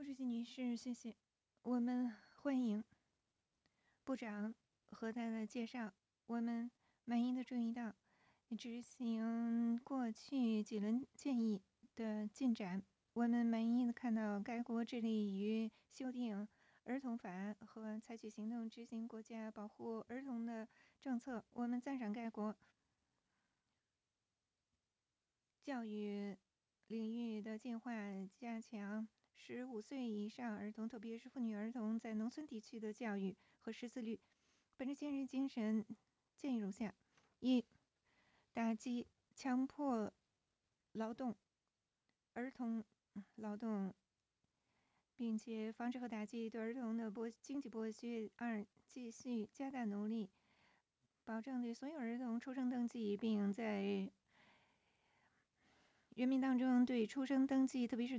副主席女士，谢谢。我们欢迎部长和他的介绍。我们满意的注意到，执行过去几轮建议的进展。我们满意的看到该国致力于修订儿童法和采取行动执行国家保护儿童的政策。我们赞赏该国教育领域的进化，加强15岁以上儿童，特别是妇女儿童在农村地区的教育和识字率。本着今日精神，建议如下：一、打击强迫劳动、儿童劳动，并且防止和打击对儿童的经济剥削；二、继续加大努力，保证对所有儿童出生登记，并在人民当中对出生登记，特别是